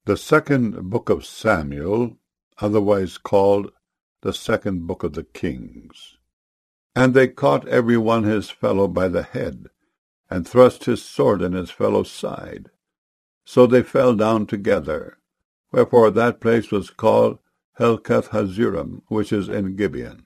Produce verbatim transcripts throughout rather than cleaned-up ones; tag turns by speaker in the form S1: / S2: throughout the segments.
S1: The second book of Samuel, otherwise called the second book of the Kings. And they caught every one his fellow by the head, and thrust his sword in his fellow's side. So they fell down together. Wherefore that place was called Helkath Hazurim, which is in Gibeon.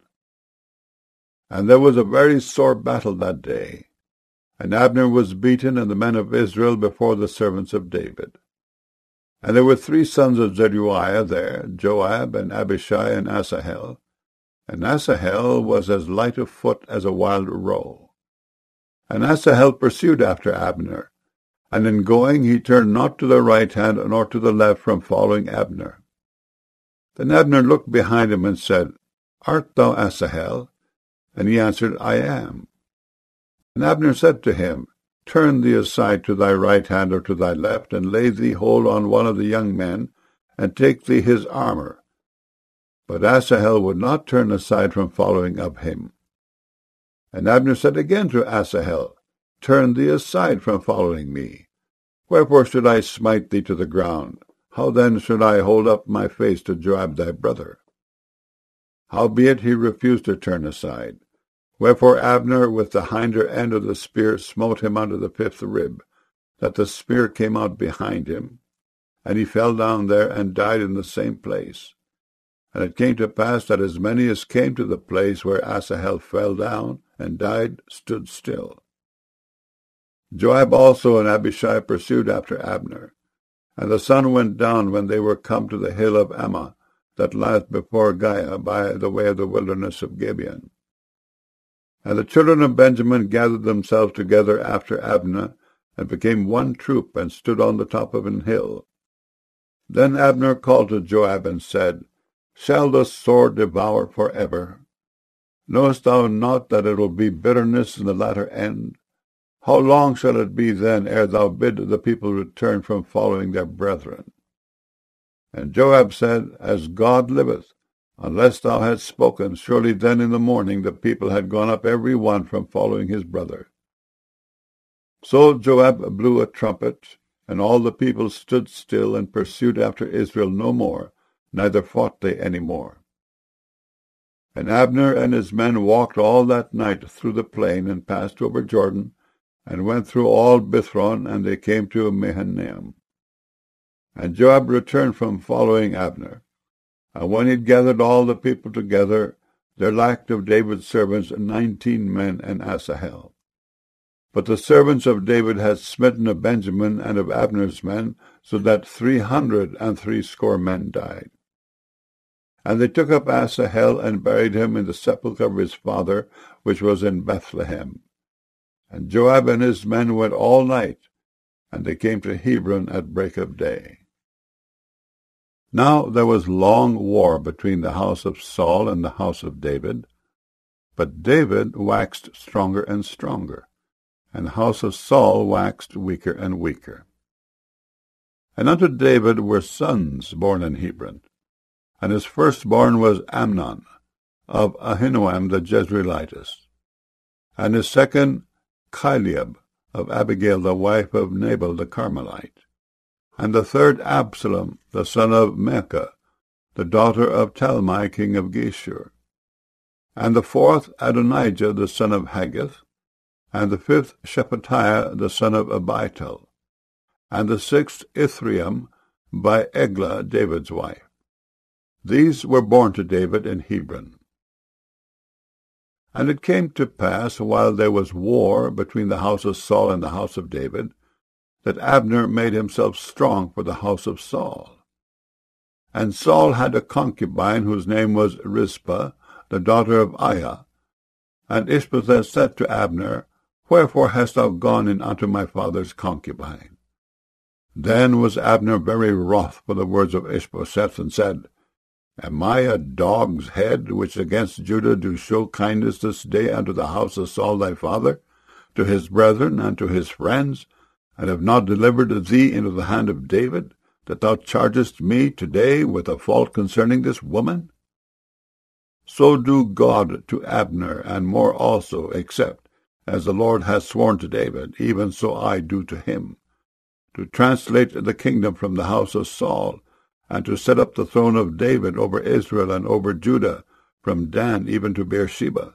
S1: And there was a very sore battle that day. And Abner was beaten, and the men of Israel before the servants of David. And there were three sons of Zeruiah there, Joab, and Abishai, and Asahel. And Asahel was as light of foot as a wild roe. And Asahel pursued after Abner, and in going he turned not to the right hand nor to the left from following Abner. Then Abner looked behind him and said, Art thou Asahel? And he answered, I am. And Abner said to him, Turn thee aside to thy right hand or to thy left, and lay thee hold on one of the young men, and take thee his armor. But Asahel would not turn aside from following of him. And Abner said again to Asahel, Turn thee aside from following me. Wherefore should I smite thee to the ground? How then should I hold up my face to Joab thy brother? Howbeit he refused to turn aside. Wherefore Abner with the hinder end of the spear smote him under the fifth rib, that the spear came out behind him, and he fell down there and died in the same place. And it came to pass that as many as came to the place where Asahel fell down and died stood still. Joab also and Abishai pursued after Abner, and the sun went down when they were come to the hill of Ammah, that lieth before Giah by the way of the wilderness of Gibeon. And the children of Benjamin gathered themselves together after Abner, and became one troop, and stood on the top of an hill. Then Abner called to Joab, and said, Shall the sword devour for ever? Knowest thou not that it will be bitterness in the latter end? How long shall it be then ere thou bid the people return from following their brethren? And Joab said, As God liveth, unless thou hadst spoken, surely then in the morning the people had gone up every one from following his brother. So Joab blew a trumpet, and all the people stood still, and pursued after Israel no more, neither fought they any more. And Abner and his men walked all that night through the plain, and passed over Jordan, and went through all Bithron, and they came to Mahanaim. And Joab returned from following Abner. And when he had gathered all the people together, there lacked of David's servants nineteen men and Asahel. But the servants of David had smitten of Benjamin and of Abner's men, so that three hundred and threescore men died. And they took up Asahel, and buried him in the sepulchre of his father, which was in Bethlehem. And Joab and his men went all night, and they came to Hebron at break of day. Now there was long war between the house of Saul and the house of David, but David waxed stronger and stronger, and the house of Saul waxed weaker and weaker. And unto David were sons born in Hebron, and his firstborn was Amnon, of Ahinoam the Jezreelitess, and his second Chileab, of Abigail the wife of Nabal the Carmelite, and the third Absalom, the son of Maacah, the daughter of Talmai king of Geshur, and the fourth Adonijah the son of Haggith, and the fifth Shephatiah the son of Abital, and the sixth Ithream by Eglah David's wife. These were born to David in Hebron. And it came to pass, while there was war between the house of Saul and the house of David, that Abner made himself strong for the house of Saul. And Saul had a concubine whose name was Rizpah, the daughter of Aiah. And Ishbosheth said to Abner, Wherefore hast thou gone in unto my father's concubine? Then was Abner very wroth for the words of Ishbosheth, and said, Am I a dog's head, which against Judah do show kindness this day unto the house of Saul thy father, to his brethren and to his friends, and have not delivered thee into the hand of David, that thou chargest me today with a fault concerning this woman? So do God to Abner, and more also, except, as the Lord hath sworn to David, even so I do to him, to translate the kingdom from the house of Saul, and to set up the throne of David over Israel and over Judah, from Dan even to Beersheba.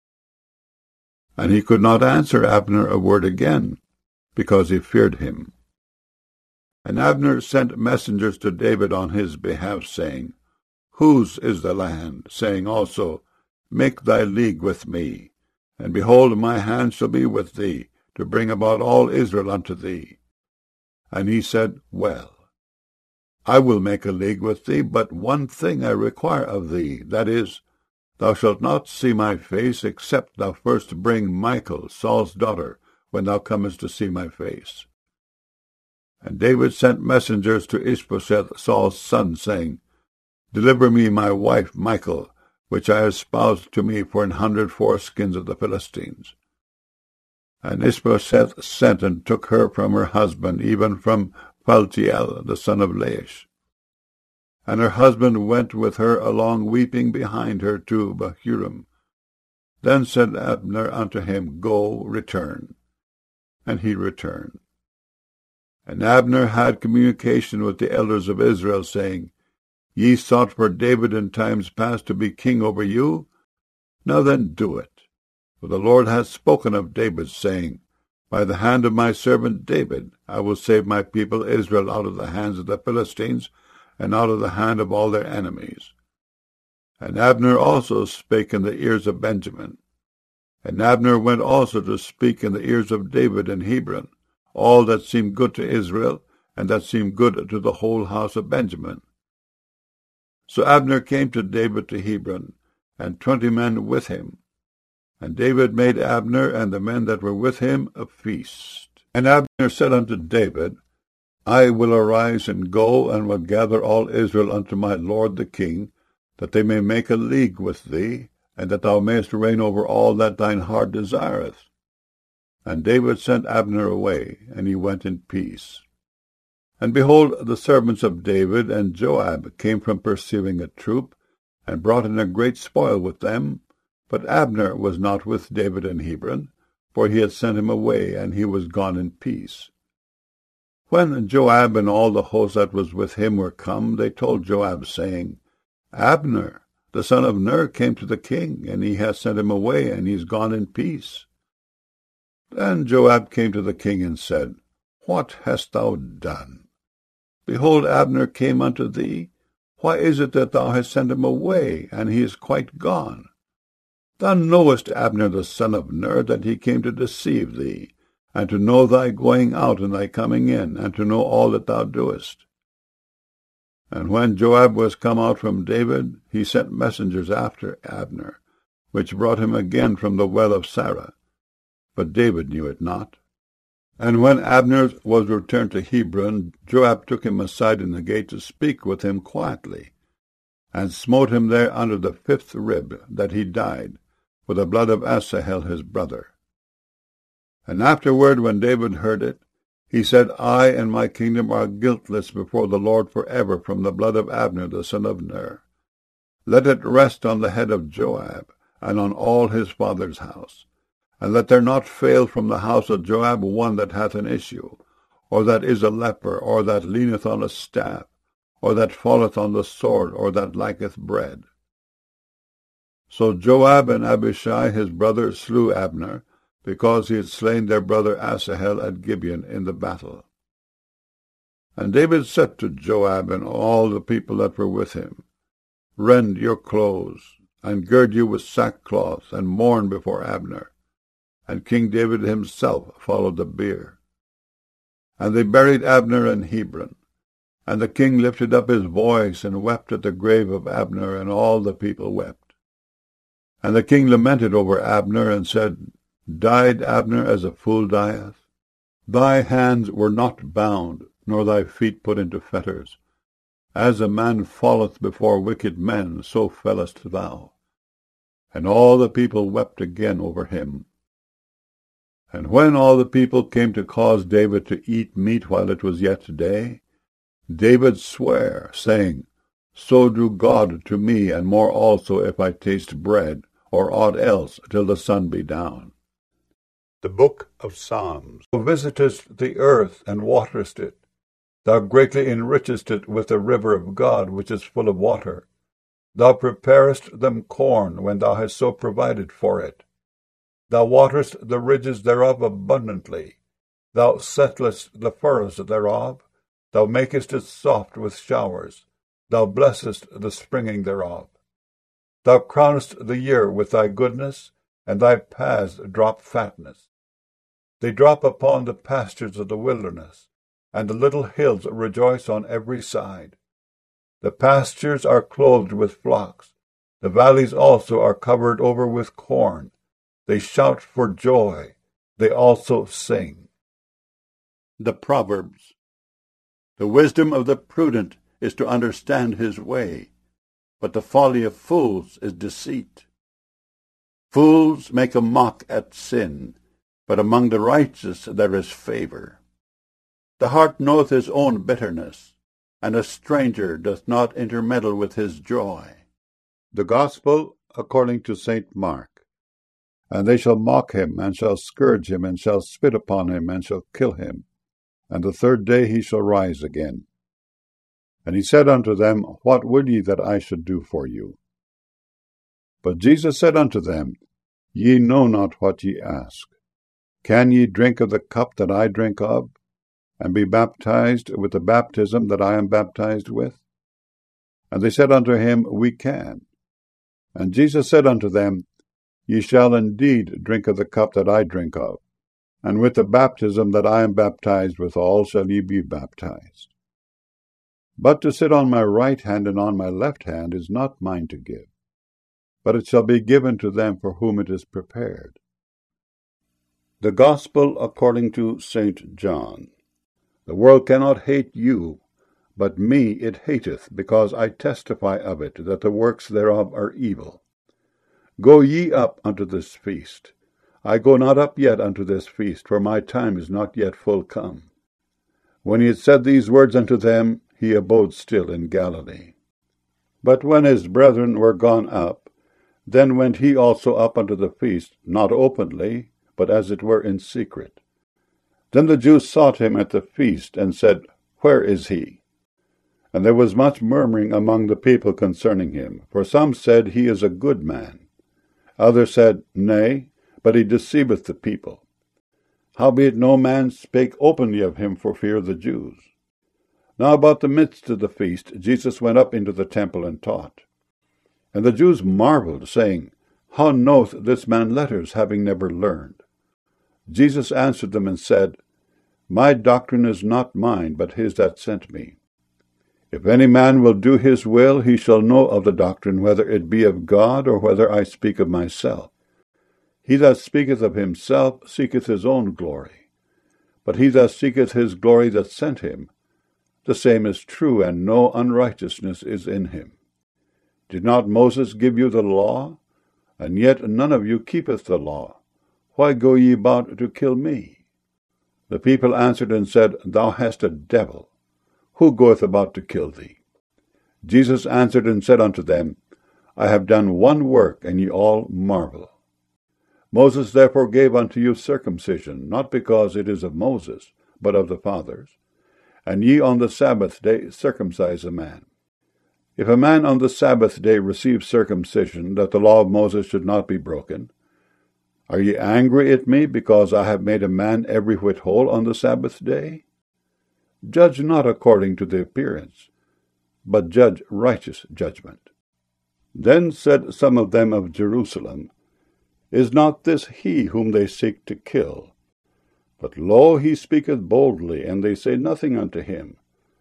S1: And he could not answer Abner a word again, because he feared him. And Abner sent messengers to David on his behalf, saying, Whose is the land? Saying also, Make thy league with me, and behold, my hand shall be with thee, to bring about all Israel unto thee. And he said, Well, I will make a league with thee, but one thing I require of thee, that is, thou shalt not see my face, except thou first bring Michal, Saul's daughter, when thou comest to see my face. And David sent messengers to Ishbosheth, Saul's son, saying, Deliver me my wife Michal, which I espoused to me for an hundred foreskins of the Philistines. And Ishbosheth sent and took her from her husband, even from Phaltiel, the son of Laish. And her husband went with her along, weeping behind her to Bahurim. Then said Abner unto him, Go, return. And he returned. And Abner had communication with the elders of Israel, saying, Ye sought for David in times past to be king over you? Now then do it. For the Lord hath spoken of David, saying, By the hand of my servant David I will save my people Israel out of the hands of the Philistines, and out of the hand of all their enemies. And Abner also spake in the ears of Benjamin. And Abner went also to speak in the ears of David in Hebron, all that seemed good to Israel, and that seemed good to the whole house of Benjamin. So Abner came to David to Hebron, and twenty men with him. And David made Abner and the men that were with him a feast. And Abner said unto David, I will arise and go, and will gather all Israel unto my lord the king, that they may make a league with thee, and that thou mayest reign over all that thine heart desireth. And David sent Abner away, and he went in peace. And behold, the servants of David and Joab came from pursuing a troop, and brought in a great spoil with them. But Abner was not with David in Hebron, for he had sent him away, and he was gone in peace. When Joab and all the host that was with him were come, they told Joab, saying, Abner, the son of Ner, came to the king, and he hath sent him away, and he is gone in peace. Then Joab came to the king and said, What hast thou done? Behold, Abner came unto thee. Why is it that thou hast sent him away, and he is quite gone? Thou knowest Abner the son of Ner, that he came to deceive thee, and to know thy going out and thy coming in, and to know all that thou doest. And when Joab was come out from David, he sent messengers after Abner, which brought him again from the well of Sarah. But David knew it not. And when Abner was returned to Hebron, Joab took him aside in the gate to speak with him quietly, and smote him there under the fifth rib, that he died, with the blood of Asahel his brother. And afterward, when David heard it, he said, I and my kingdom are guiltless before the Lord forever from the blood of Abner the son of Ner. Let it rest on the head of Joab, and on all his father's house. And let there not fail from the house of Joab one that hath an issue, or that is a leper, or that leaneth on a staff, or that falleth on the sword, or that lacketh bread. So Joab and Abishai his brother slew Abner, because he had slain their brother Asahel at Gibeon in the battle. And David said to Joab and all the people that were with him, Rend your clothes, and gird you with sackcloth, and mourn before Abner. And King David himself followed the bier. And they buried Abner in Hebron. And the king lifted up his voice, and wept at the grave of Abner, and all the people wept. And the king lamented over Abner, and said, Died Abner as a fool dieth? Thy hands were not bound, nor thy feet put into fetters. As a man falleth before wicked men, so fellest thou. And all the people wept again over him. And when all the people came to cause David to eat meat while it was yet day, David sware, saying, So do God to me, and more also, if I taste bread, or aught else, till the sun be down. The Book of Psalms. Thou visitest the earth, and waterest it. Thou greatly enrichest it with the river of God, which is full of water. Thou preparest them corn, when thou hast so provided for it. Thou waterest the ridges thereof abundantly. Thou settlest the furrows thereof. Thou makest it soft with showers. Thou blessest the springing thereof. Thou crownest the year with thy goodness, and thy paths drop fatness. They drop upon the pastures of the wilderness, and the little hills rejoice on every side. The pastures are clothed with flocks. The valleys also are covered over with corn. They shout for joy. They also sing. The Proverbs. The wisdom of the prudent is to understand his way, but the folly of fools is deceit. Fools make a mock at sin, but among the righteous there is favor. The heart knoweth his own bitterness, and a stranger doth not intermeddle with his joy. The Gospel according to Saint Mark. And they shall mock him, and shall scourge him, and shall spit upon him, and shall kill him. And the third day he shall rise again. And he said unto them, What would ye that I should do for you? But Jesus said unto them, Ye know not what ye ask. Can ye drink of the cup that I drink of, and be baptized with the baptism that I am baptized with? And they said unto him, We can. And Jesus said unto them, Ye shall indeed drink of the cup that I drink of, and with the baptism that I am baptized withal shall ye be baptized. But to sit on my right hand and on my left hand is not mine to give, but it shall be given to them for whom it is prepared. The Gospel according to Saint John. The world cannot hate you, but me it hateth, because I testify of it, that the works thereof are evil. Go ye up unto this feast. I go not up yet unto this feast, for my time is not yet full come. When he had said these words unto them, he abode still in Galilee. But when his brethren were gone up, then went he also up unto the feast, not openly, but as it were in secret. Then the Jews sought him at the feast, and said, Where is he? And there was much murmuring among the people concerning him. For some said, He is a good man. Others said, Nay, but he deceiveth the people. Howbeit no man spake openly of him for fear of the Jews. Now about the midst of the feast Jesus went up into the temple and taught. And the Jews marveled, saying, How knoweth this man letters, having never learned? Jesus answered them and said, My doctrine is not mine, but his that sent me. If any man will do his will, he shall know of the doctrine, whether it be of God, or whether I speak of myself. He that speaketh of himself seeketh his own glory. But he that seeketh his glory that sent him, the same is true, and no unrighteousness is in him. Did not Moses give you the law? And yet none of you keepeth the law. Why go ye about to kill me? The people answered and said, Thou hast a devil. Who goeth about to kill thee? Jesus answered and said unto them, I have done one work, and ye all marvel. Moses therefore gave unto you circumcision, not because it is of Moses, but of the fathers. And ye on the Sabbath day circumcise a man. If a man on the Sabbath day receive circumcision, that the law of Moses should not be broken, are ye angry at me, because I have made a man every whit whole on the Sabbath day? Judge not according to the appearance, but judge righteous judgment. Then said some of them of Jerusalem, Is not this he whom they seek to kill? But lo, he speaketh boldly, and they say nothing unto him.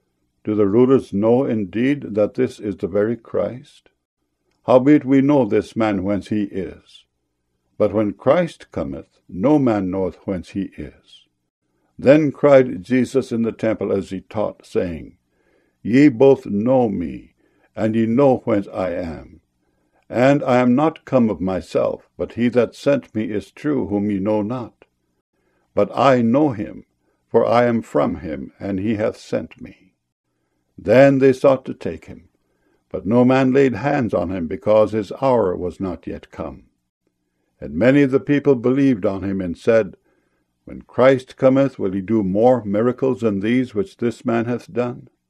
S1: Do the rulers know indeed that this is the very Christ? Howbeit we know this man whence he is. But when Christ cometh, no man knoweth whence he is. Then cried Jesus in the temple as he taught, saying, Ye both know me, and ye know whence I am. And I am not come of myself, but he that sent me is true, whom ye know not. But I know him, for I am from him, and he hath sent me. Then they sought to take him, but no man laid hands on him, because his hour was not yet come. And many of the people believed on him, and said, When Christ cometh, will he do more miracles than these which this man hath done?